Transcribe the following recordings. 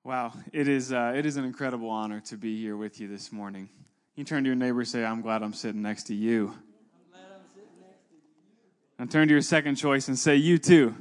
Wow, it is an incredible honor to be here with you this morning. You turn to your neighbor and say, I'm glad I'm sitting next to you. I'm glad I'm sitting next to you. And turn to your second choice and say, you too.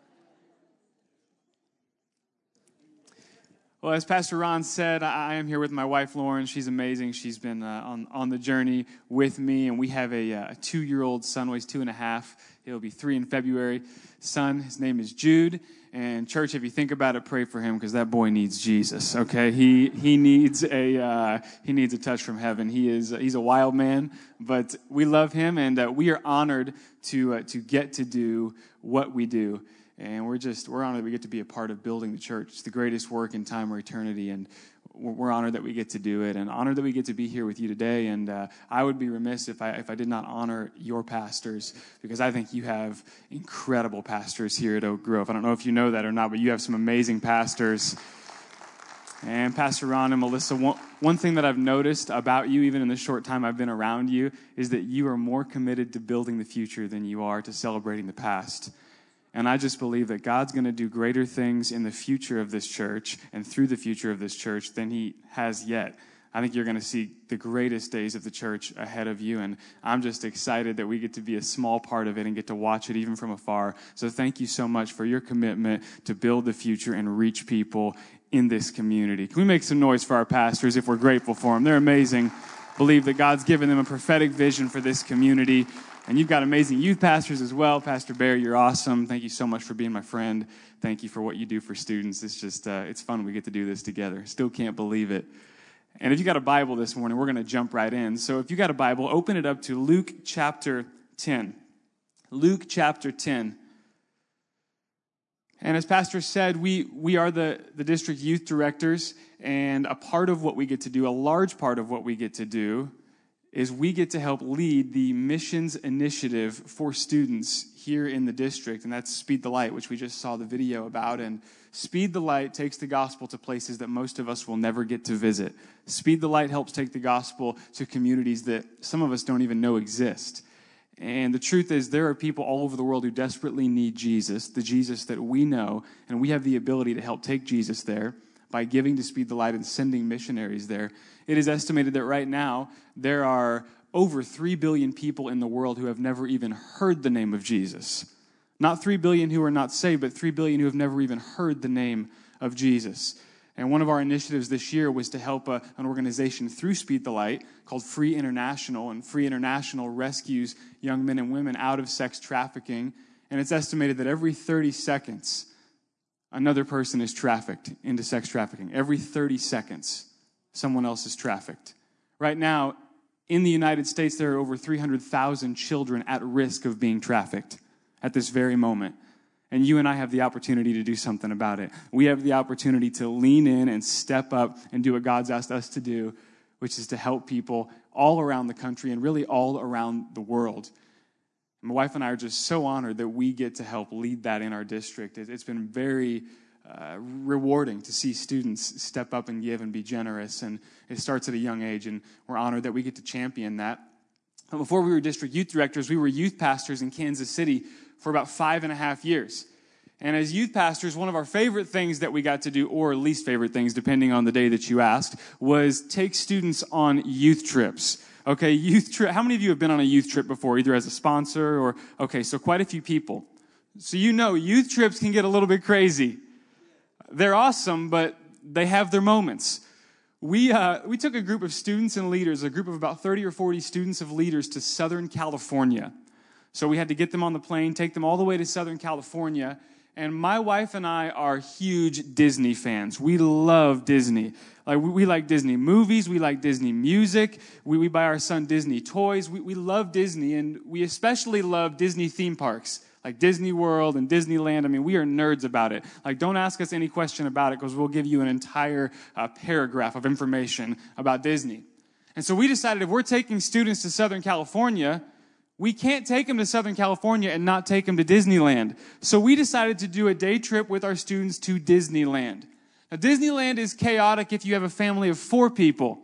Well, as Pastor Ron said, I am here with my wife, Lauren. She's amazing. She's been on the journey with me, and we have a 2-year-old son, weighs 2.5. He'll be 3 in February. Son, his name is Jude. And church, if you think about it, pray for him because that boy needs Jesus. Okay, he needs a touch from heaven. He's a wild man, but we love him, and we are honored to get to do what we do. And we're honored that we get to be a part of building the church. It's the greatest work in time or eternity, and we're honored that we get to do it, and honored that we get to be here with you today. And I would be remiss if I did not honor your pastors, because I think you have incredible pastors here at Oak Grove. I don't know if you know that or not, but you have some amazing pastors. And Pastor Ron and Melissa, one thing that I've noticed about you, even in the short time I've been around you, is that you are more committed to building the future than you are to celebrating the past. And I just believe that God's going to do greater things in the future of this church and through the future of this church than he has yet. I think you're going to see the greatest days of the church ahead of you, and I'm just excited that we get to be a small part of it and get to watch it even from afar. So thank you so much for your commitment to build the future and reach people in this community. Can we make some noise for our pastors if we're grateful for them? They're amazing. Believe that God's given them a prophetic vision for this community. And you've got amazing youth pastors as well. Pastor Barry, you're awesome. Thank you so much for being my friend. Thank you for what you do for students. It's just, it's fun we get to do this together. Still can't believe it. And if you got a Bible this morning, we're going to jump right in. So if you got a Bible, open it up to Luke chapter 10. Luke chapter 10. And as Pastor said, we are the district youth directors, and a part of what we get to do, a large part of what we get to do, is we get to help lead the missions initiative for students here in the district, and that's Speed the Light, which we just saw the video about. And Speed the Light takes the gospel to places that most of us will never get to visit. Speed the Light helps take the gospel to communities that some of us don't even know exist. And the truth is, there are people all over the world who desperately need Jesus, the Jesus that we know, and we have the ability to help take Jesus there by giving to Speed the Light and sending missionaries there. It is estimated that right now there are over 3 billion people in the world who have never even heard the name of Jesus. Not 3 billion who are not saved, but 3 billion who have never even heard the name of Jesus. And one of our initiatives this year was to help an organization through Speed the Light called Free International. And Free International rescues young men and women out of sex trafficking. And it's estimated that every 30 seconds, another person is trafficked into sex trafficking. Every 30 seconds, someone else is trafficked. Right now, in the United States, there are over 300,000 children at risk of being trafficked at this very moment. And you and I have the opportunity to do something about it. We have the opportunity to lean in and step up and do what God's asked us to do, which is to help people all around the country and really all around the world. My wife and I are just so honored that we get to help lead that in our district. It's been very rewarding to see students step up and give and be generous, and it starts at a young age, and we're honored that we get to champion that. Before we were district youth directors, we were youth pastors in Kansas City for about 5.5 years. And as youth pastors, one of our favorite things that we got to do, or least favorite things, depending on the day that you asked, was take students on youth trips. Okay, youth trip. How many of you have been on a youth trip before, either as a sponsor or, okay, so quite a few people. So you know youth trips can get a little bit crazy. They're awesome, but they have their moments. We took a group of students and leaders, a group of about 30 or 40 students of leaders to Southern California. So we had to get them on the plane, take them all the way to Southern California. And my wife and I are huge Disney fans. We love Disney. Like we like Disney movies. We like Disney music. We buy our son Disney toys. We love Disney, and we especially love Disney theme parks, like Disney World and Disneyland. I mean, we are nerds about it. Like, don't ask us any question about it, because we'll give you an entire paragraph of information about Disney. And so we decided if we're taking students to Southern California, we can't take them to Southern California and not take them to Disneyland. So we decided to do a day trip with our students to Disneyland. Now, Disneyland is chaotic if you have a family of 4 people.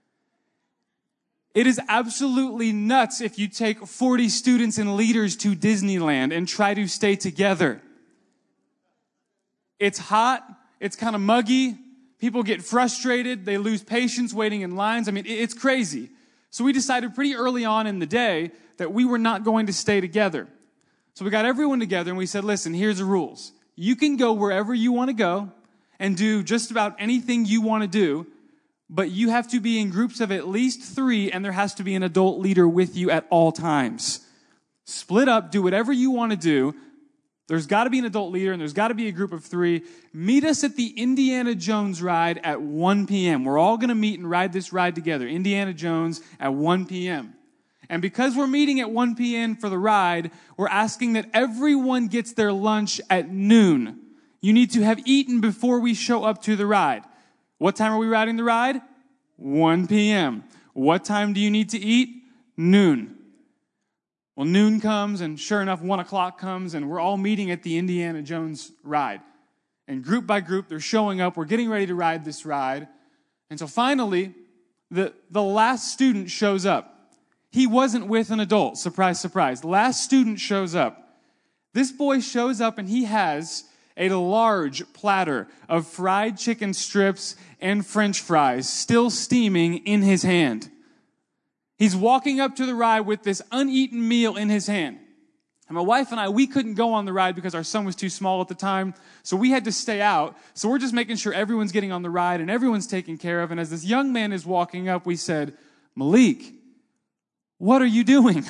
It is absolutely nuts if you take 40 students and leaders to Disneyland and try to stay together. It's hot. It's kind of muggy. People get frustrated. They lose patience waiting in lines. I mean, it's crazy. So we decided pretty early on in the day that we were not going to stay together. So we got everyone together and we said, listen, here's the rules. You can go wherever you want to go and do just about anything you want to do, but you have to be in groups of at least 3, and there has to be an adult leader with you at all times. Split up, do whatever you want to do. There's got to be an adult leader, and there's got to be a group of 3. Meet us at the Indiana Jones ride at 1 p.m. We're all going to meet and ride this ride together. Indiana Jones at 1 p.m. And because we're meeting at 1 p.m. for the ride, we're asking that everyone gets their lunch at noon. You need to have eaten before we show up to the ride. What time are we riding the ride? 1 p.m. What time do you need to eat? Noon. Well, noon comes, and sure enough, 1 o'clock comes, and we're all meeting at the Indiana Jones ride. And group by group, they're showing up. We're getting ready to ride this ride. And so finally, the last student shows up. He wasn't with an adult. Surprise, surprise. The last student shows up. This boy shows up, and he has a large platter of fried chicken strips and French fries still steaming in his hand. He's walking up to the ride with this uneaten meal in his hand. And my wife and I, we couldn't go on the ride because our son was too small at the time, so we had to stay out. So we're just making sure everyone's getting on the ride and everyone's taken care of. And as this young man is walking up, we said, Malik, what are you doing?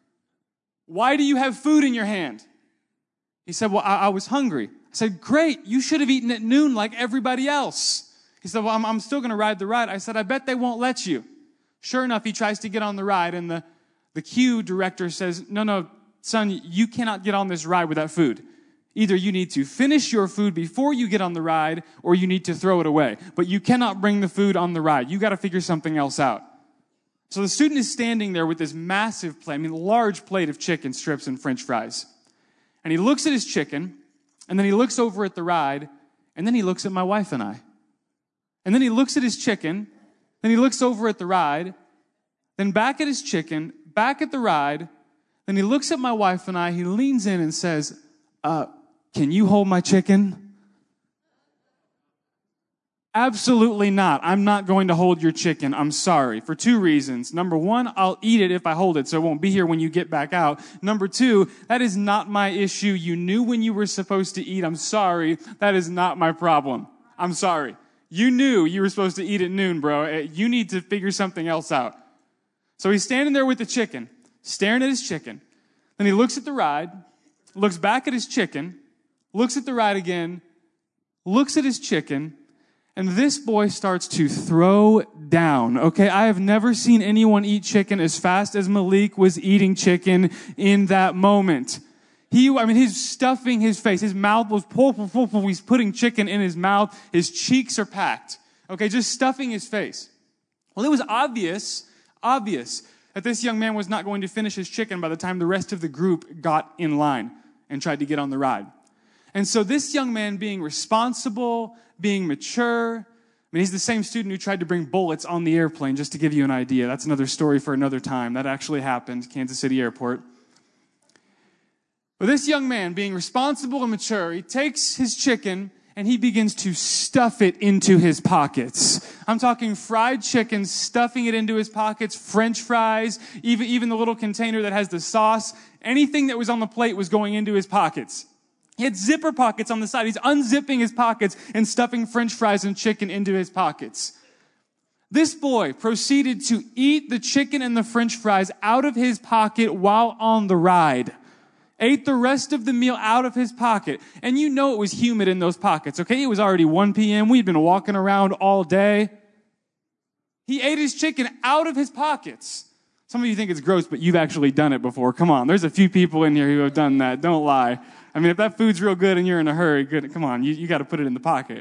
Why do you have food in your hand? He said, well, I was hungry. I said, great, you should have eaten at noon like everybody else. He said, well, I'm still going to ride the ride. I said, I bet they won't let you. Sure enough, he tries to get on the ride, and the queue director says, no, son, you cannot get on this ride without food. Either you need to finish your food before you get on the ride, or you need to throw it away. But you cannot bring the food on the ride. You got to figure something else out. So the student is standing there with this massive plate, large plate of chicken strips and French fries. And he looks at his chicken, and then he looks over at the ride, and then he looks at my wife and I. And then he looks at his chicken, then he looks over at the ride, then back at his chicken, back at the ride, then he looks at my wife and I, he leans in and says, can you hold my chicken? Absolutely not. I'm not going to hold your chicken. I'm sorry. For 2 reasons. Number 1, I'll eat it if I hold it, so it won't be here when you get back out. Number 2, that is not my issue. You knew when you were supposed to eat. I'm sorry. That is not my problem. I'm sorry. You knew you were supposed to eat at noon, bro. You need to figure something else out. So he's standing there with the chicken, staring at his chicken. Then he looks at the ride, looks back at his chicken, looks at the ride again, looks at his chicken, and this boy starts to throw down. Okay, I have never seen anyone eat chicken as fast as Malik was eating chicken in that moment. He's stuffing his face. His mouth was full. He's putting chicken in his mouth. His cheeks are packed. Okay, just stuffing his face. Well, it was obvious that this young man was not going to finish his chicken by the time the rest of the group got in line and tried to get on the ride. And so this young man, being responsible, being mature, he's the same student who tried to bring bullets on the airplane, just to give you an idea. That's another story for another time. That actually happened, Kansas City Airport. But this young man, being responsible and mature, he takes his chicken and he begins to stuff it into his pockets. I'm talking fried chicken, stuffing it into his pockets, French fries, even the little container that has the sauce. Anything that was on the plate was going into his pockets. He had zipper pockets on the side. He's unzipping his pockets and stuffing French fries and chicken into his pockets. This boy proceeded to eat the chicken and the French fries out of his pocket while on the ride. Ate the rest of the meal out of his pocket. And you know it was humid in those pockets, okay? It was already 1 p.m. We'd been walking around all day. He ate his chicken out of his pockets. Some of you think it's gross, but you've actually done it before. Come on, there's a few people in here who have done that. Don't lie. If that food's real good and you're in a hurry, good. Come on, you got to put it in the pocket.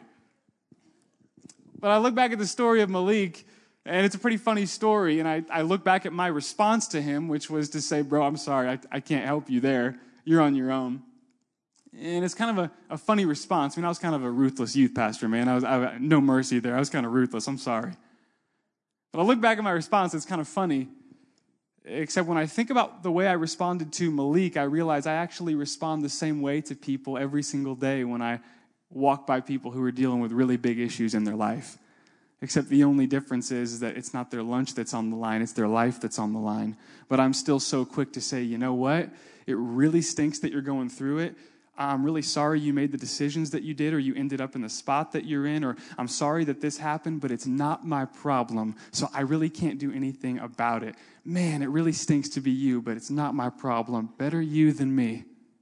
But I look back at the story of Malik, and it's a pretty funny story, and I look back at my response to him, which was to say, bro, I'm sorry, I can't help you there. You're on your own. And it's kind of a funny response. I was kind of a ruthless youth pastor, man. I no mercy there. I was kind of ruthless. I'm sorry. But I look back at my response, it's kind of funny. Except when I think about the way I responded to Malik, I realize I actually respond the same way to people every single day when I walk by people who are dealing with really big issues in their life. Except the only difference is that it's not their lunch that's on the line, it's their life that's on the line. But I'm still so quick to say, you know what? It really stinks that you're going through it. I'm really sorry you made the decisions that you did, or you ended up in the spot that you're in, or I'm sorry that this happened, but it's not my problem, so I really can't do anything about it. Man, it really stinks to be you, but it's not my problem. Better you than me.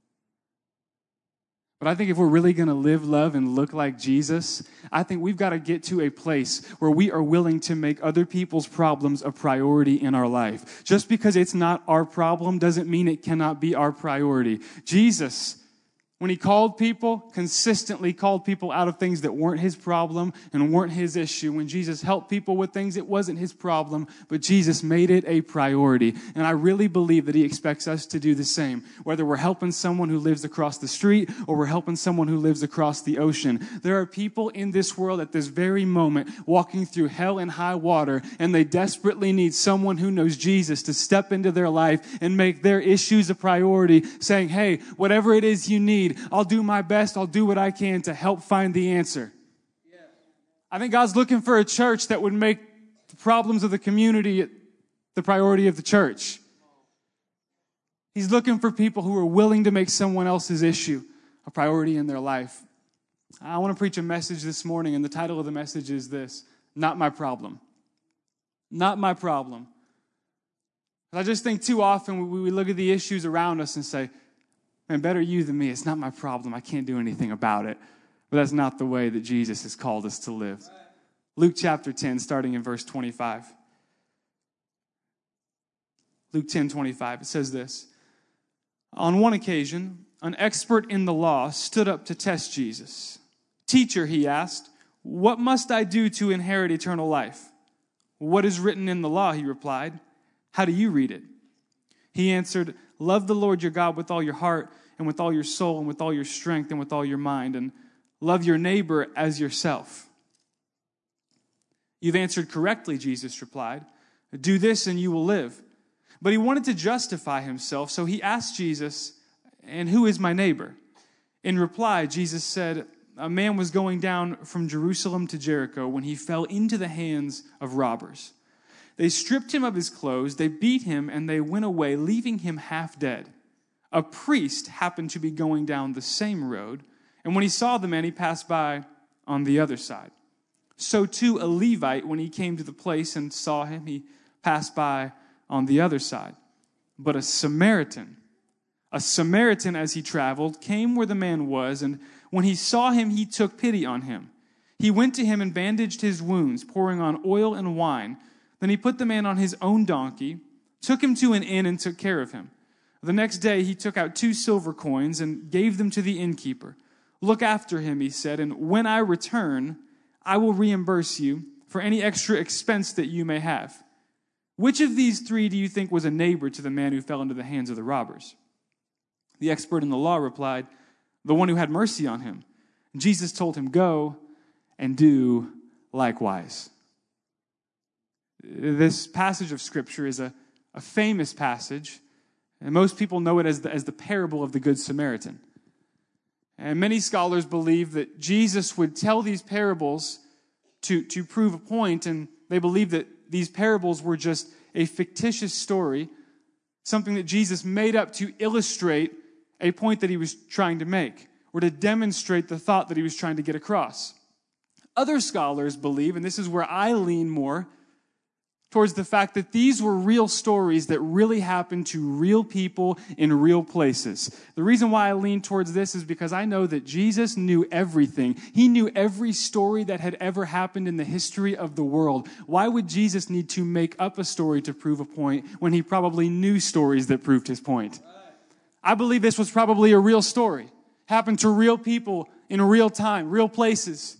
But I think if we're really going to live, love, and look like Jesus, I think we've got to get to a place where we are willing to make other people's problems a priority in our life. Just because it's not our problem doesn't mean it cannot be our priority. Jesus, when he called people, consistently called people out of things that weren't his problem and weren't his issue. When Jesus helped people with things, it wasn't his problem, but Jesus made it a priority. And I really believe that he expects us to do the same. Whether we're helping someone who lives across the street or we're helping someone who lives across the ocean. There are people in this world at this very moment walking through hell and high water, and they desperately need someone who knows Jesus to step into their life and make their issues a priority, saying, hey, whatever it is you need, I'll do my best. I'll do what I can to help find the answer. Yes. I think God's looking for a church that would make the problems of the community the priority of the church. He's looking for people who are willing to make someone else's issue a priority in their life. I want to preach a message this morning, and the title of the message is this: Not My Problem. Not my problem. I just think too often we look at the issues around us and say, man, better you than me. It's not my problem. I can't do anything about it. But that's not the way that Jesus has called us to live. Luke chapter 10, starting in verse 25. Luke 10:25, it says this: On one occasion, an expert in the law stood up to test Jesus. Teacher, he asked, what must I do to inherit eternal life? What is written in the law, he replied. How do you read it? He answered, love the Lord your God with all your heart and with all your soul and with all your strength and with all your mind, and love your neighbor as yourself. You've answered correctly, Jesus replied. Do this and you will live. But he wanted to justify himself, so he asked Jesus, and who is my neighbor? In reply, Jesus said, a man was going down from Jerusalem to Jericho when he fell into the hands of robbers. They stripped him of his clothes, they beat him, and they went away, leaving him half dead. A priest happened to be going down the same road, and when he saw the man, he passed by on the other side. So too a Levite, when he came to the place and saw him, he passed by on the other side. But a Samaritan as he traveled, came where the man was, and when he saw him, he took pity on him. He went to him and bandaged his wounds, pouring on oil and wine. Then he put the man on his own donkey, took him to an inn, and took care of him. The next day he took out 2 silver coins and gave them to the innkeeper. Look after him, he said, and when I return, I will reimburse you for any extra expense that you may have. Which of these 3 do you think was a neighbor to the man who fell into the hands of the robbers? The expert in the law replied, the one who had mercy on him. And Jesus told him, go and do likewise. This passage of Scripture is a famous passage, and most people know it as the parable of the Good Samaritan. And many scholars believe that Jesus would tell these parables to prove a point, and they believe that these parables were just a fictitious story, something that Jesus made up to illustrate a point that he was trying to make, or to demonstrate the thought that he was trying to get across. Other scholars believe, and this is where I lean more, towards the fact that these were real stories that really happened to real people in real places. The reason why I lean towards this is because I know that Jesus knew everything. He knew every story that had ever happened in the history of the world. Why would Jesus need to make up a story to prove a point when he probably knew stories that proved his point? I believe this was probably a real story. Happened to real people in real time, real places.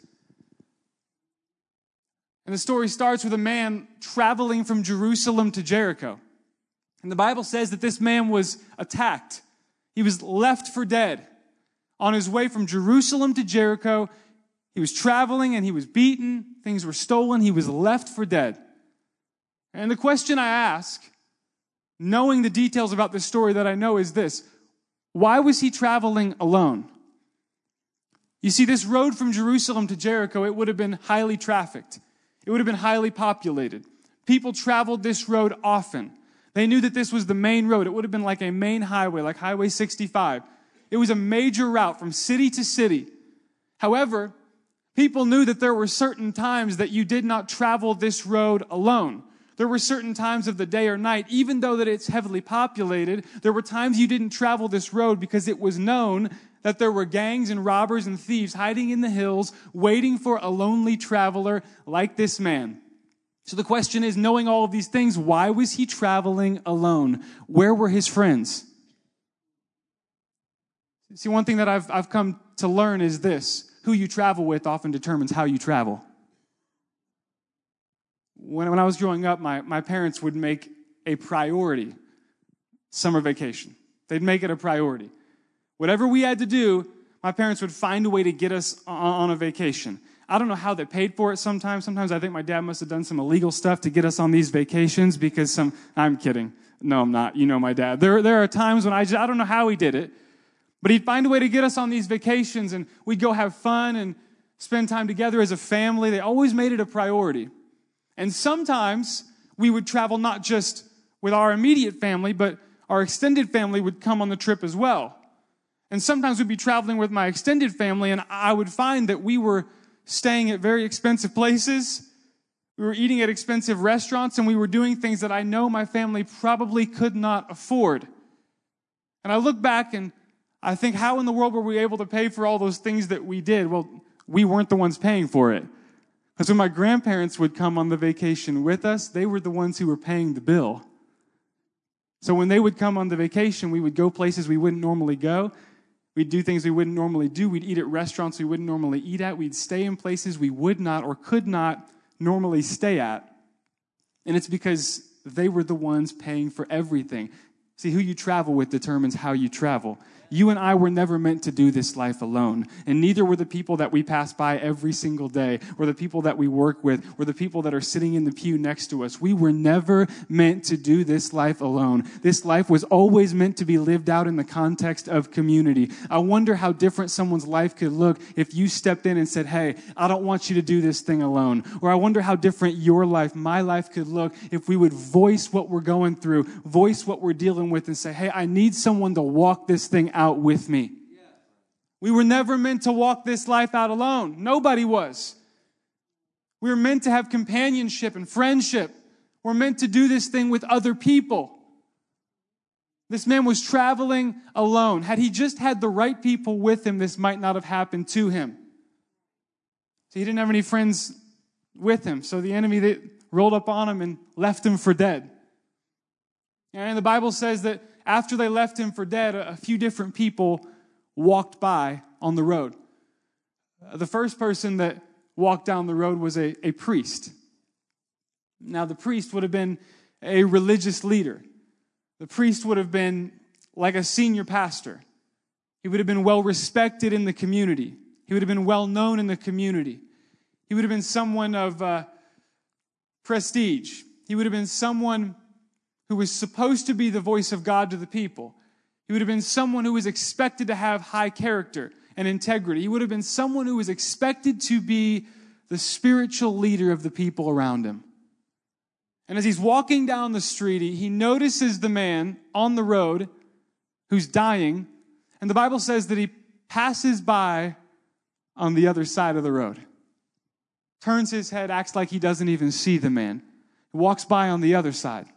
And the story starts with a man traveling from Jerusalem to Jericho. And the Bible says that this man was attacked. He was left for dead. On his way from Jerusalem to Jericho, he was traveling and he was beaten. Things were stolen. He was left for dead. And the question I ask, knowing the details about this story that I know, is this: why was he traveling alone? You see, this road from Jerusalem to Jericho, it would have been highly trafficked. It would have been highly populated. People traveled this road often. They knew that this was the main road. It would have been like a main highway, like Highway 65. It was a major route from city to city. However, people knew that there were certain times that you did not travel this road alone. There were certain times of the day or night, even though that it's heavily populated, there were times you didn't travel this road because it was known that there were gangs and robbers and thieves hiding in the hills, waiting for a lonely traveler like this man. So the question is, knowing all of these things, why was he traveling alone? Where were his friends? See, one thing that I've come to learn is this: who you travel with often determines how you travel. When I was growing up, my parents would make a priority summer vacation. They'd make it a priority. Whatever we had to do, my parents would find a way to get us on a vacation. I don't know how they paid for it sometimes. Sometimes I think my dad must have done some illegal stuff to get us on these vacations because I'm kidding. No, I'm not. You know my dad. There are times when I don't know how he did it, but he'd find a way to get us on these vacations, and we'd go have fun and spend time together as a family. They always made it a priority. And sometimes we would travel not just with our immediate family, but our extended family would come on the trip as well. And sometimes we'd be traveling with my extended family, and I would find that we were staying at very expensive places. We were eating at expensive restaurants, and we were doing things that I know my family probably could not afford. And I look back and I think, how in the world were we able to pay for all those things that we did? Well, we weren't the ones paying for it. Because when my grandparents would come on the vacation with us, they were the ones who were paying the bill. So when they would come on the vacation, we would go places we wouldn't normally go. We'd do things we wouldn't normally do. We'd eat at restaurants we wouldn't normally eat at. We'd stay in places we would not or could not normally stay at. And it's because they were the ones paying for everything. See, who you travel with determines how you travel. You and I were never meant to do this life alone. And neither were the people that we pass by every single day, or the people that we work with, or the people that are sitting in the pew next to us. We were never meant to do this life alone. This life was always meant to be lived out in the context of community. I wonder how different someone's life could look if you stepped in and said, hey, I don't want you to do this thing alone. Or I wonder how different your life, my life could look if we would voice what we're going through, voice what we're dealing with, and say, hey, I need someone to walk this thing out with me. We were never meant to walk this life out alone. Nobody was. We were meant to have companionship and friendship. We're meant to do this thing with other people. This man was traveling alone. Had he just had the right people with him, this might not have happened to him. So he didn't have any friends with him. So the enemy, they rolled up on him and left him for dead. And the Bible says that after they left him for dead, a few different people walked by on the road. The first person that walked down the road was a priest. Now, the priest would have been a religious leader. The priest would have been like a senior pastor. He would have been well respected in the community. He would have been well known in the community. He would have been someone of prestige. He would have been someone who was supposed to be the voice of God to the people. He would have been someone who was expected to have high character and integrity. He would have been someone who was expected to be the spiritual leader of the people around him. And as he's walking down the street, he notices the man on the road who's dying, and the Bible says that he passes by on the other side of the road. Turns his head, acts like he doesn't even see the man. He walks by on the other side.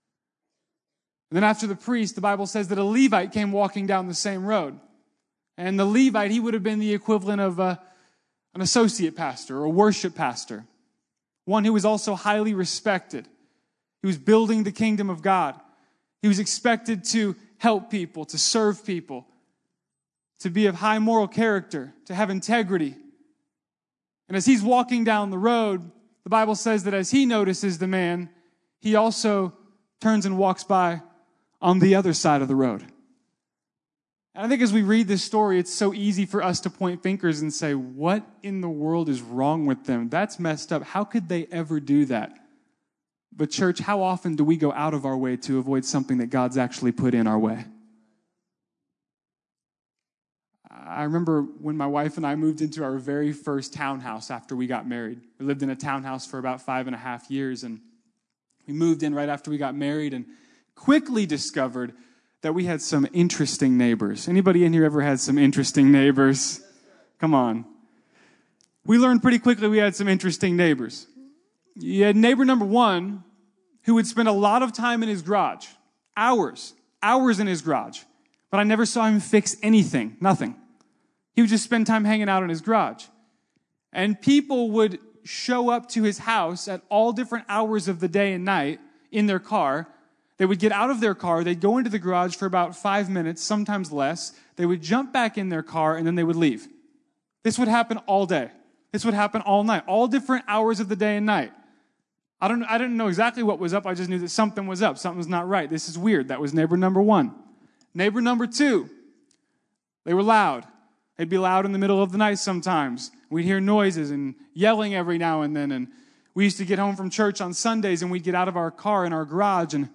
And then after the priest, the Bible says that a Levite came walking down the same road. And the Levite, he would have been the equivalent of an associate pastor or a worship pastor. One who was also highly respected. He was building the kingdom of God. He was expected to help people, to serve people, to be of high moral character, to have integrity. And as he's walking down the road, the Bible says that as he notices the man, he also turns and walks by on the other side of the road. And I think as we read this story, it's so easy for us to point fingers and say, what in the world is wrong with them? That's messed up. How could they ever do that? But church, how often do we go out of our way to avoid something that God's actually put in our way? I remember when my wife and I moved into our very first townhouse after we got married. We lived in a townhouse for about 5.5 years, and we moved in right after we got married and quickly discovered that we had some interesting neighbors. Anybody in here ever had some interesting neighbors? Come on. We learned pretty quickly we had some interesting neighbors. You had neighbor number one who would spend a lot of time in his garage, hours in his garage. But I never saw him fix anything, nothing. He would just spend time hanging out in his garage. And people would show up to his house at all different hours of the day and night in their car. They would get out of their car, they'd go into the garage for about 5 minutes, sometimes less. They would jump back in their car, and then they would leave. This would happen all day. This would happen all night, all different hours of the day and night. I didn't know exactly what was up. I just knew that something was up. Something was not right. This is weird. That was neighbor number one. Neighbor number two, they were loud. They'd be loud in the middle of the night sometimes. We'd hear noises and yelling every now and then. And we used to get home from church on Sundays, and we'd get out of our car in our garage, and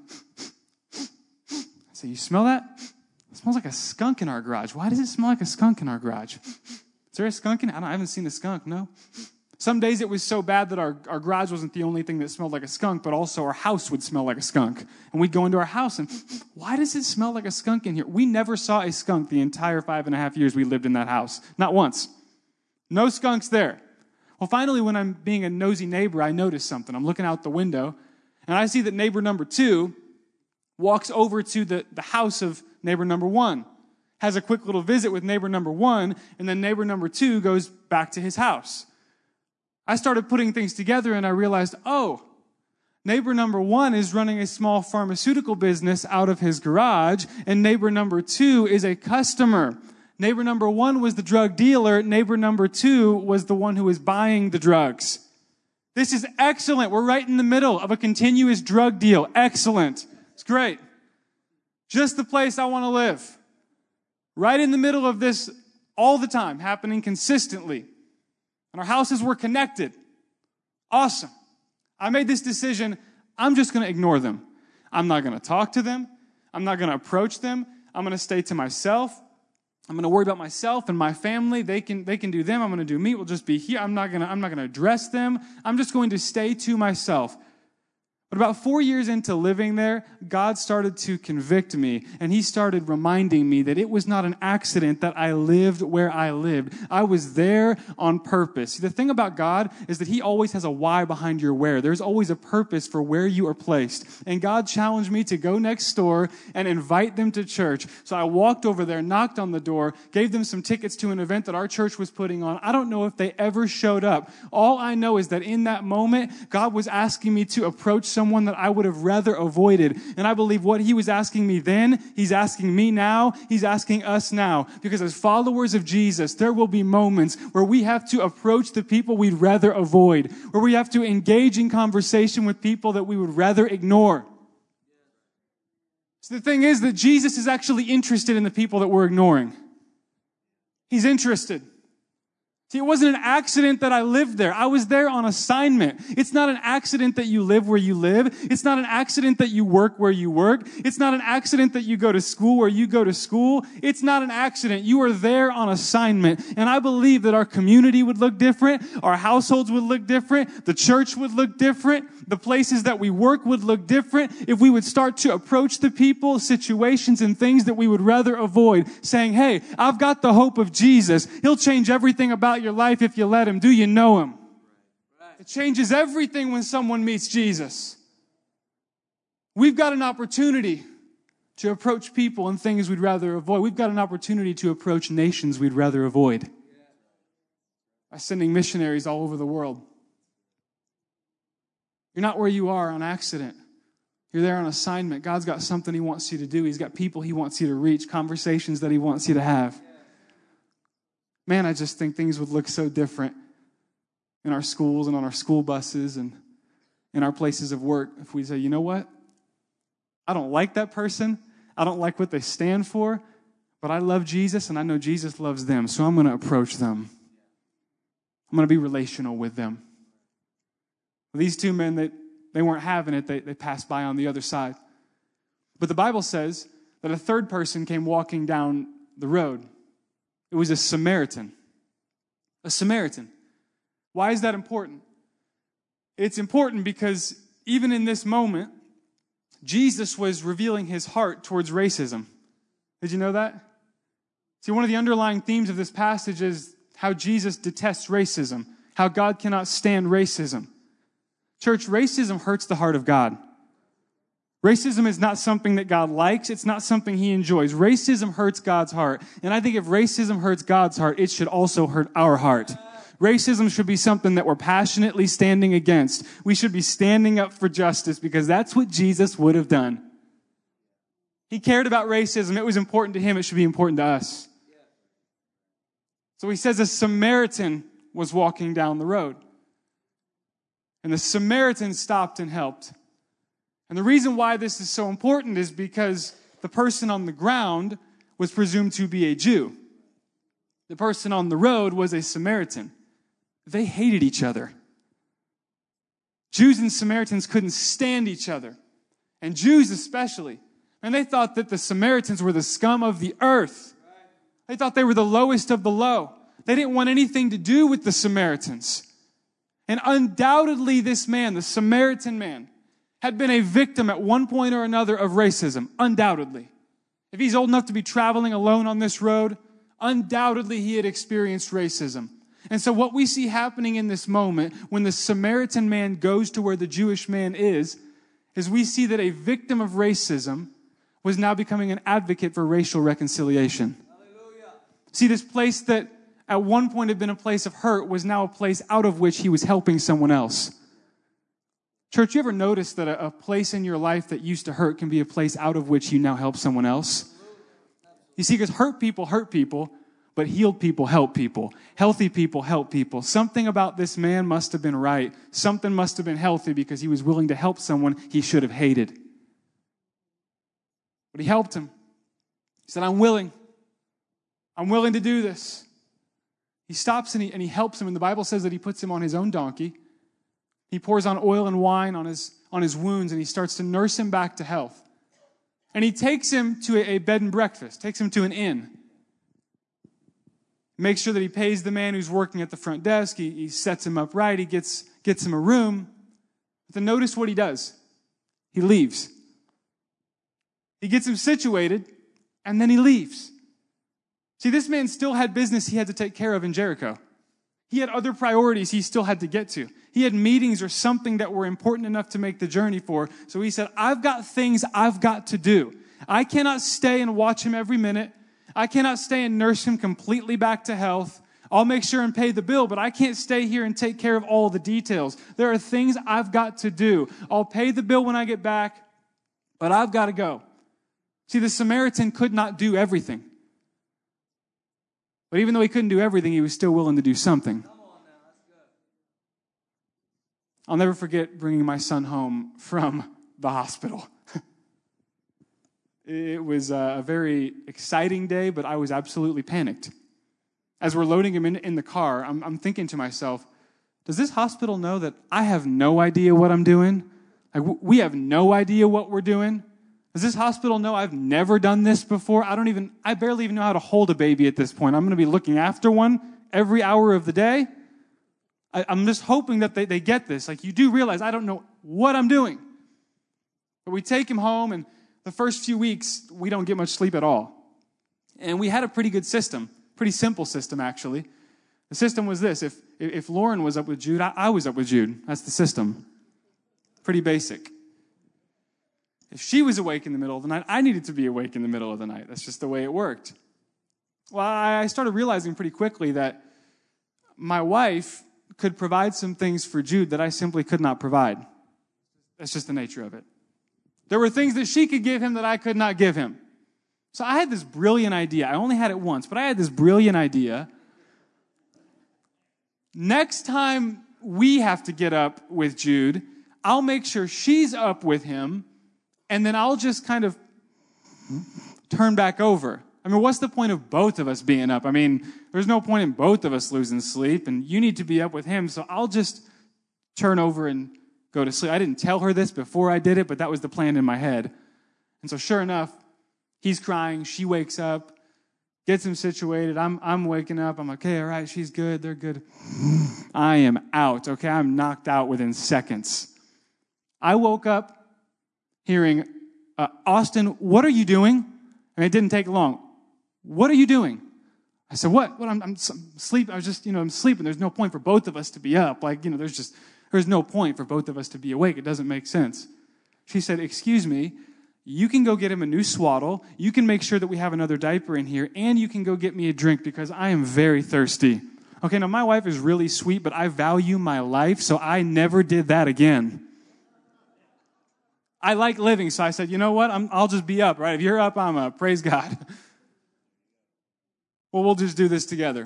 I say, "You smell that? It smells like a skunk in our garage. Why does it smell like a skunk in our garage? Is there a skunk in it? I haven't seen a skunk, no." Some days it was so bad that our garage wasn't the only thing that smelled like a skunk, but also our house would smell like a skunk. And we'd go into our house and, "Why does it smell like a skunk in here?" We never saw a skunk the entire 5.5 years we lived in that house. Not once. No skunks there. Well, finally, when I'm being a nosy neighbor, I notice something. I'm looking out the window, and I see that neighbor number two walks over to the house of neighbor number one, has a quick little visit with neighbor number one, and then neighbor number two goes back to his house. I started putting things together, and I realized, neighbor number one is running a small pharmaceutical business out of his garage, and neighbor number two is a customer. Neighbor number one was the drug dealer. Neighbor number two was the one who was buying the drugs. This is excellent. We're right in the middle of a continuous drug deal. Excellent. It's great. Just the place I want to live. Right in the middle of this all the time, happening consistently. And our houses were connected. Awesome. I made this decision. I'm just going to ignore them. I'm not going to talk to them. I'm not going to approach them. I'm going to stay to myself. I'm going to worry about myself and my family. They can do them. I'm going to do me. We'll just be here. I'm not going to address them. I'm just going to stay to myself. But about 4 years into living there, God started to convict me, and He started reminding me that it was not an accident that I lived where I lived. I was there on purpose. See, the thing about God is that He always has a why behind your where. There's always a purpose for where you are placed. And God challenged me to go next door and invite them to church. So I walked over there, knocked on the door, gave them some tickets to an event that our church was putting on. I don't know if they ever showed up. All I know is that in that moment, God was asking me to approach someone that I would have rather avoided. And I believe what He was asking me then, He's asking me now, He's asking us now. Because as followers of Jesus, there will be moments where we have to approach the people we'd rather avoid, where we have to engage in conversation with people that we would rather ignore. So the thing is that Jesus is actually interested in the people that we're ignoring. He's interested. See, it wasn't an accident that I lived there. I was there on assignment. It's not an accident that you live where you live. It's not an accident that you work where you work. It's not an accident that you go to school where you go to school. It's not an accident. You are there on assignment. And I believe that our community would look different. Our households would look different. The church would look different. The places that we work would look different if we would start to approach the people, situations, and things that we would rather avoid, saying, "Hey, I've got the hope of Jesus. He'll change everything about your life if you let Him. Do you know Him?" It changes everything when someone meets Jesus. We've got an opportunity to approach people and things we'd rather avoid. We've got an opportunity to approach nations we'd rather avoid by sending missionaries all over the world. You're not where you are on accident. You're there on assignment. God's got something He wants you to do. He's got people He wants you to reach, conversations that He wants you to have. Man, I just think things would look so different in our schools and on our school buses and in our places of work if we say, "You know what? I don't like that person. I don't like what they stand for, but I love Jesus and I know Jesus loves them, so I'm going to approach them. I'm going to be relational with them." These two men, they weren't having it. They passed by on the other side. But the Bible says that a third person came walking down the road. It was a Samaritan. A Samaritan. Why is that important? It's important because even in this moment, Jesus was revealing his heart towards racism. Did you know that? See, one of the underlying themes of this passage is how Jesus detests racism, how God cannot stand racism. Church, racism hurts the heart of God. Racism is not something that God likes. It's not something he enjoys. Racism hurts God's heart. And I think if racism hurts God's heart, it should also hurt our heart. Racism should be something that we're passionately standing against. We should be standing up for justice because that's what Jesus would have done. He cared about racism. It was important to him. It should be important to us. So he says a Samaritan was walking down the road. And the Samaritan stopped and helped. And the reason why this is so important is because the person on the ground was presumed to be a Jew. The person on the road was a Samaritan. They hated each other. Jews and Samaritans couldn't stand each other. And Jews especially. And they thought that the Samaritans were the scum of the earth. They thought they were the lowest of the low. They didn't want anything to do with the Samaritans. And undoubtedly this man, the Samaritan man, had been a victim at one point or another of racism. Undoubtedly. If he's old enough to be traveling alone on this road, undoubtedly he had experienced racism. And so what we see happening in this moment when the Samaritan man goes to where the Jewish man is we see that a victim of racism was now becoming an advocate for racial reconciliation. Hallelujah. See, this place that at one point had been a place of hurt was now a place out of which he was helping someone else. Church, you ever notice that a place in your life that used to hurt can be a place out of which you now help someone else? You see, because hurt people, but healed people help people. Healthy people help people. Something about this man must have been right. Something must have been healthy because he was willing to help someone he should have hated. But he helped him. He said, I'm willing. I'm willing to do this. He stops and he helps him. And the Bible says that he puts him on his own donkey. He pours on oil and wine on his wounds and he starts to nurse him back to health. And he takes him to a bed and breakfast, takes him to an inn. Makes sure that he pays the man who's working at the front desk. He sets him up right. He gets him a room. But then notice what he does. He leaves. He gets him situated, and then he leaves. See, this man still had business he had to take care of in Jericho. He had other priorities he still had to get to. He had meetings or something that were important enough to make the journey for. So he said, I've got things I've got to do. I cannot stay and watch him every minute. I cannot stay and nurse him completely back to health. I'll make sure and pay the bill, but I can't stay here and take care of all the details. There are things I've got to do. I'll pay the bill when I get back, but I've got to go. See, the Samaritan could not do everything. But even though he couldn't do everything, he was still willing to do something. I'll never forget bringing my son home from the hospital. It was a very exciting day, but I was absolutely panicked. As we're loading him in the car, I'm thinking to myself, does this hospital know that I have no idea what I'm doing? Like, we have no idea what we're doing? Does this hospital know I've never done this before? I barely even know how to hold a baby at this point. I'm going to be looking after one every hour of the day. I'm just hoping that they get this. Like, you do realize I don't know what I'm doing. But we take him home, and the first few weeks, we don't get much sleep at all. And we had a pretty good system, pretty simple system, actually. The system was this. If Lauren was up with Jude, I was up with Jude. That's the system. Pretty basic. If she was awake in the middle of the night, I needed to be awake in the middle of the night. That's just the way it worked. Well, I started realizing pretty quickly that my wife could provide some things for Jude that I simply could not provide. That's just the nature of it. There were things that she could give him that I could not give him. So I had this brilliant idea. I only had it once, but I had this brilliant idea. Next time we have to get up with Jude, I'll make sure she's up with him, and then I'll just kind of turn back over. I mean, what's the point of both of us being up? I mean, there's no point in both of us losing sleep, and you need to be up with him, so I'll just turn over and go to sleep. I didn't tell her this before I did it, but that was the plan in my head. And so sure enough, he's crying, she wakes up, Gets him situated. I'm waking up. I'm like, okay, all right, she's good. They're good. I am out, okay? I'm knocked out within seconds. I woke up hearing, Austin, what are you doing? And it didn't take long. What are you doing? I said, what? I'm sleeping. I was just, I'm sleeping. There's no point for both of us to be up. Like, there's no point for both of us to be awake. It doesn't make sense. She said, excuse me, you can go get him a new swaddle. You can make sure that we have another diaper in here, and you can go get me a drink because I am very thirsty. Okay, now my wife is really sweet, but I value my life, so I never did that again. I like living, so I said, you know what? I'll just be up, right? If you're up, I'm up. Praise God. Well, we'll just do this together.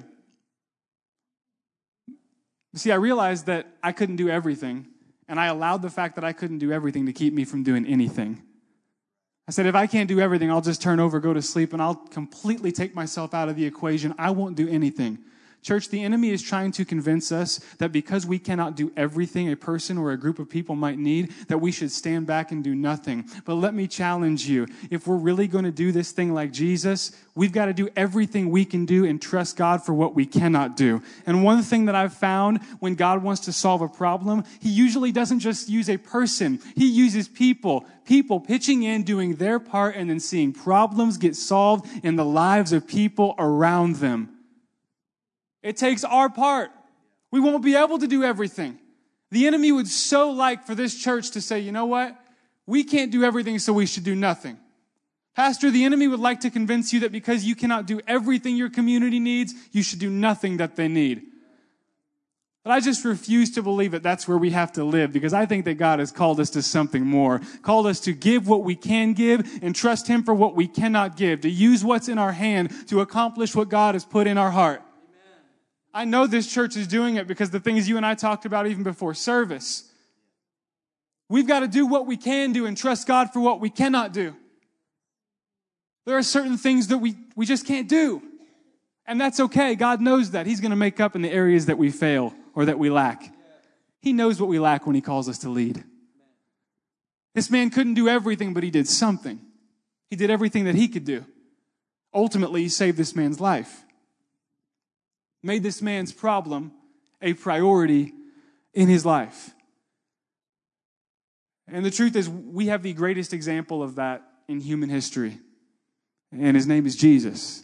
See, I realized that I couldn't do everything, and I allowed the fact that I couldn't do everything to keep me from doing anything. I said, if I can't do everything, I'll just turn over, go to sleep, and I'll completely take myself out of the equation. I won't do anything. Church, the enemy is trying to convince us that because we cannot do everything a person or a group of people might need, that we should stand back and do nothing. But let me challenge you. If we're really going to do this thing like Jesus, we've got to do everything we can do and trust God for what we cannot do. And one thing that I've found when God wants to solve a problem, he usually doesn't just use a person. He uses people pitching in, doing their part, and then seeing problems get solved in the lives of people around them. It takes our part. We won't be able to do everything. The enemy would so like for this church to say, you know what? We can't do everything, so we should do nothing. Pastor, the enemy would like to convince you that because you cannot do everything your community needs, you should do nothing that they need. But I just refuse to believe that that's where we have to live, because I think that God has called us to something more. Called us to give what we can give and trust him for what we cannot give. To use what's in our hand to accomplish what God has put in our heart. I know this church is doing it because the things you and I talked about even before service. We've got to do what we can do and trust God for what we cannot do. There are certain things that we just can't do. And that's okay. God knows that. He's going to make up in the areas that we fail or that we lack. He knows what we lack when he calls us to lead. This man couldn't do everything, but he did something. He did everything that he could do. Ultimately, he saved this man's life. Made this man's problem a priority in his life. And the truth is, we have the greatest example of that in human history. And his name is Jesus.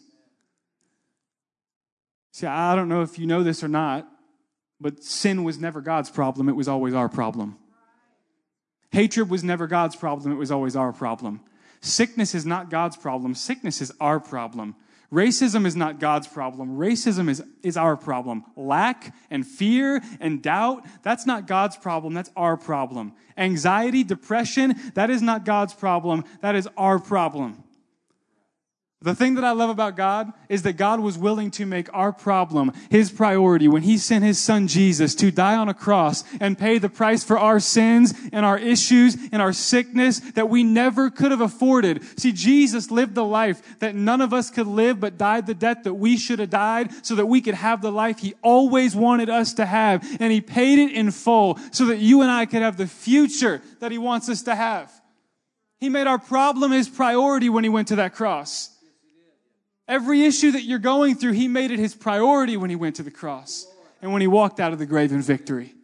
See, I don't know if you know this or not, but sin was never God's problem. It was always our problem. Hatred was never God's problem. It was always our problem. Sickness is not God's problem. Sickness is our problem. Racism is not God's problem. Racism is our problem. Lack and fear and doubt, that's not God's problem. That's our problem. Anxiety, depression, that is not God's problem. That is our problem. The thing that I love about God is that God was willing to make our problem his priority when he sent his son Jesus to die on a cross and pay the price for our sins and our issues and our sickness that we never could have afforded. See, Jesus lived the life that none of us could live, but died the death that we should have died so that we could have the life he always wanted us to have. And he paid it in full so that you and I could have the future that he wants us to have. He made our problem his priority when he went to that cross. Every issue that you're going through, he made it his priority when he went to the cross and when he walked out of the grave in victory.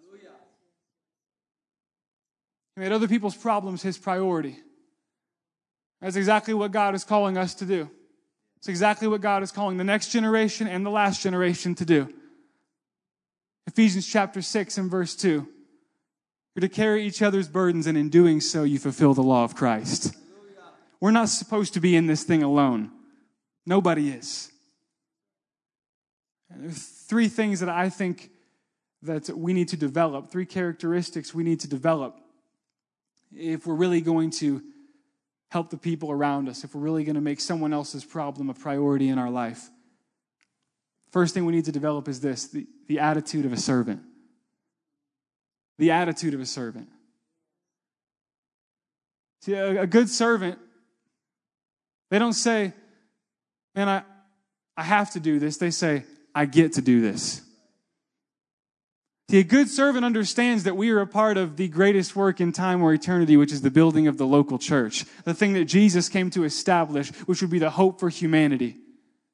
He made other people's problems his priority. That's exactly what God is calling us to do. It's exactly what God is calling the next generation and the last generation to do. Ephesians chapter 6 and verse 2. You're to carry each other's burdens, and in doing so, you fulfill the law of Christ. We're not supposed to be in this thing alone. Nobody is. And there's three things that I think that we need to develop, three characteristics we need to develop if we're really going to help the people around us, if we're really going to make someone else's problem a priority in our life. First thing we need to develop is this, the attitude of a servant. The attitude of a servant. See, a good servant, they don't say, man, I have to do this. They say, I get to do this. See, a good servant understands that we are a part of the greatest work in time or eternity, which is the building of the local church. The thing that Jesus came to establish, which would be the hope for humanity.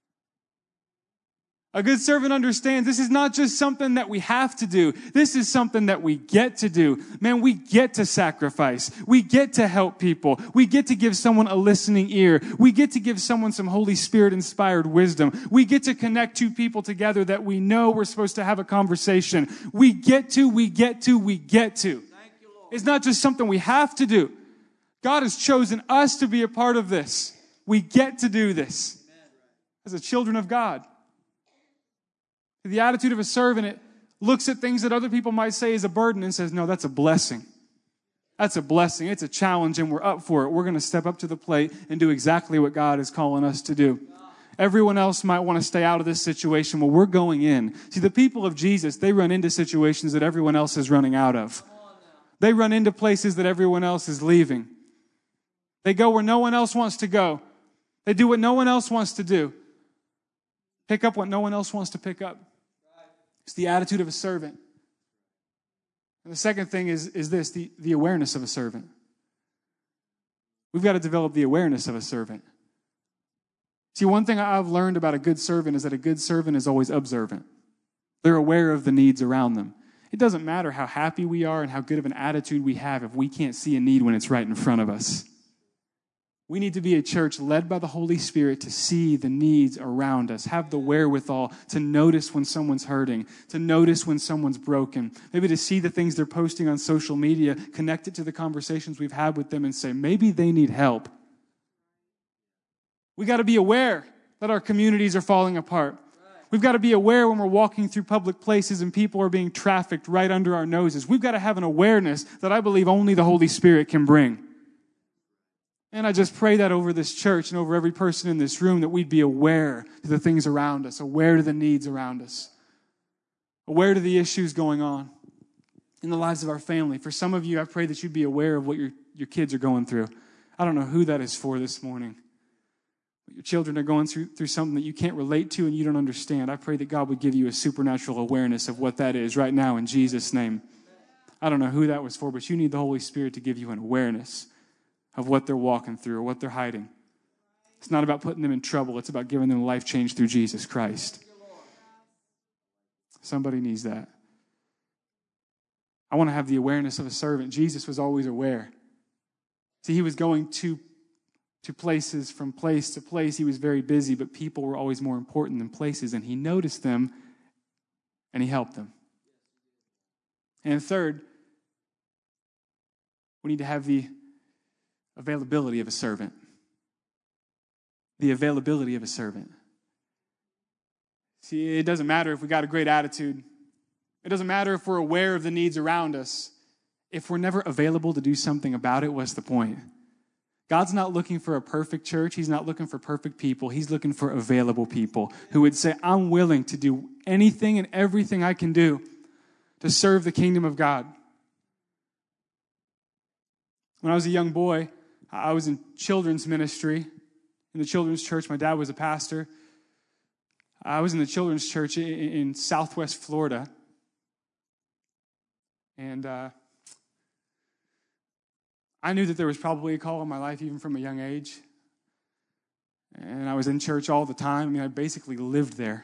A good servant understands this is not just something that we have to do. This is something that we get to do. Man, we get to sacrifice. We get to help people. We get to give someone a listening ear. We get to give someone some Holy Spirit-inspired wisdom. We get to connect two people together that we know we're supposed to have a conversation. We get to. It's not just something we have to do. God has chosen us to be a part of this. We get to do this as the children of God. The attitude of a servant, it looks at things that other people might say is a burden and says, no, that's a blessing. That's a blessing. It's a challenge, and we're up for it. We're going to step up to the plate and do exactly what God is calling us to do. Everyone else might want to stay out of this situation. Well, we're going in. See, the people of Jesus, they run into situations that everyone else is running out of. They run into places that everyone else is leaving. They go where no one else wants to go. They do what no one else wants to do. Pick up what no one else wants to pick up. It's the attitude of a servant. And the second thing is this, the awareness of a servant. We've got to develop the awareness of a servant. See, one thing I've learned about a good servant is that a good servant is always observant. They're aware of the needs around them. It doesn't matter how happy we are and how good of an attitude we have if we can't see a need when it's right in front of us. We need to be a church led by the Holy Spirit to see the needs around us, have the wherewithal to notice when someone's hurting, to notice when someone's broken, maybe to see the things they're posting on social media, connect it to the conversations we've had with them and say, maybe they need help. We got to be aware that our communities are falling apart. We've got to be aware when we're walking through public places and people are being trafficked right under our noses. We've got to have an awareness that I believe only the Holy Spirit can bring. And I just pray that over this church and over every person in this room, that we'd be aware to the things around us, aware to the needs around us, aware to the issues going on in the lives of our family. For some of you, I pray that you'd be aware of what your kids are going through. I don't know who that is for this morning. But your children are going through something that you can't relate to and you don't understand. I pray that God would give you a supernatural awareness of what that is right now in Jesus' name. I don't know who that was for, but you need the Holy Spirit to give you an awareness of what they're walking through or what they're hiding. It's not about putting them in trouble. It's about giving them life change through Jesus Christ. Somebody needs that. I want to have the awareness of a servant. Jesus was always aware. See, he was going to places from place to place. He was very busy, but people were always more important than places, and he noticed them and he helped them. And third, we need to have the availability of a servant. The availability of a servant. See, it doesn't matter if we got a great attitude. It doesn't matter if we're aware of the needs around us. If we're never available to do something about it, what's the point? God's not looking for a perfect church. He's not looking for perfect people. He's looking for available people who would say, I'm willing to do anything and everything I can do to serve the kingdom of God. When I was a young boy, I was in children's ministry in the children's church. My dad was a pastor. I was in the children's church in Southwest Florida. And I knew that there was probably a call in my life even from a young age. And I was in church all the time. I mean, I basically lived there.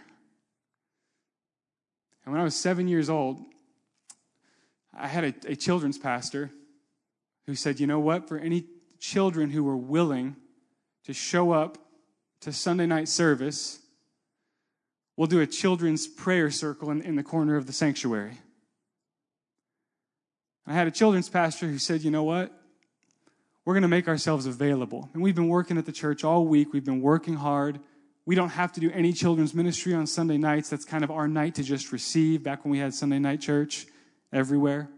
And when I was 7 years old, I had a children's pastor who said, you know what, for any children who were willing to show up to Sunday night service, we'll do a children's prayer circle in the corner of the sanctuary. I had a children's pastor who said, you know what, we're going to make ourselves available. And we've been working at the church all week. We've been working hard. We don't have to do any children's ministry on Sunday nights. That's kind of our night to just receive, back when we had Sunday night church everywhere.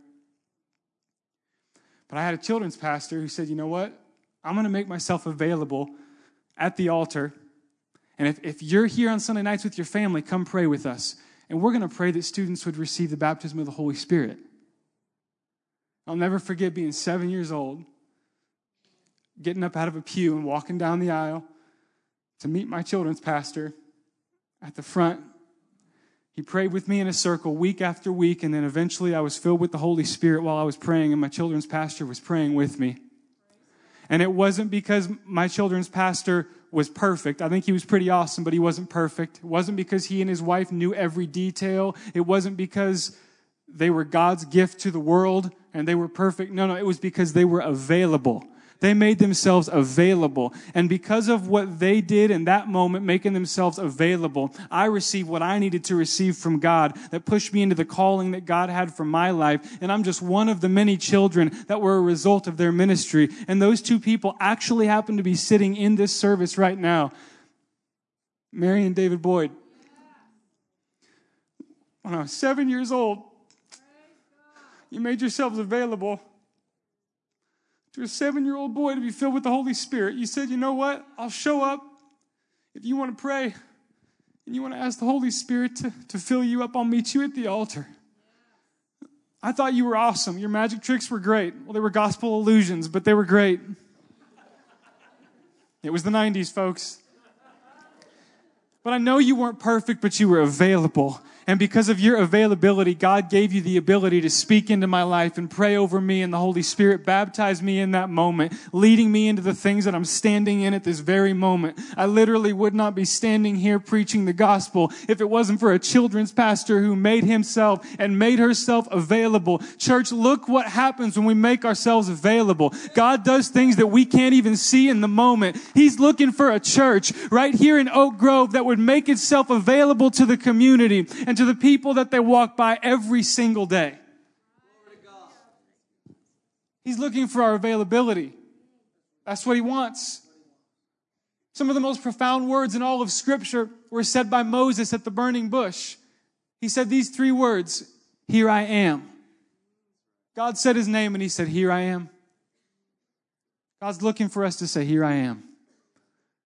But I had a children's pastor who said, you know what? I'm going to make myself available at the altar. And if you're here on Sunday nights with your family, come pray with us. And we're going to pray that students would receive the baptism of the Holy Spirit. I'll never forget being 7 years old, getting up out of a pew and walking down the aisle to meet my children's pastor at the front. He prayed with me in a circle week after week, and then eventually I was filled with the Holy Spirit while I was praying, and my children's pastor was praying with me. And it wasn't because my children's pastor was perfect. I think he was pretty awesome, but he wasn't perfect. It wasn't because he and his wife knew every detail. It wasn't because they were God's gift to the world and they were perfect. No, it was because they were available. They made themselves available. And because of what they did in that moment, making themselves available, I received what I needed to receive from God that pushed me into the calling that God had for my life. And I'm just one of the many children that were a result of their ministry. And those two people actually happen to be sitting in this service right now. Mary and David Boyd. When I was 7 years old, you made yourselves available to a 7-year-old boy to be filled with the Holy Spirit. You said, you know what? I'll show up. If you want to pray and you want to ask the Holy Spirit to fill you up, I'll meet you at the altar. I thought you were awesome. Your magic tricks were great. Well, they were gospel illusions, but they were great. It was the 90s, folks. But I know you weren't perfect, but you were available. And because of your availability, God gave you the ability to speak into my life and pray over me, and the Holy Spirit baptized me in that moment, leading me into the things that I'm standing in at this very moment. I literally would not be standing here preaching the gospel if it wasn't for a children's pastor who made himself and made herself available. Church, look what happens when we make ourselves available. God does things that we can't even see in the moment. He's looking for a church right here in Oak Grove that would make itself available to the community and to the people that they walk by every single day. He's looking for our availability. That's what he wants. Some of the most profound words in all of Scripture were said by Moses at the burning bush. He said these 3 words, "Here I am." God said his name and he said, "Here I am." God's looking for us to say, "Here I am."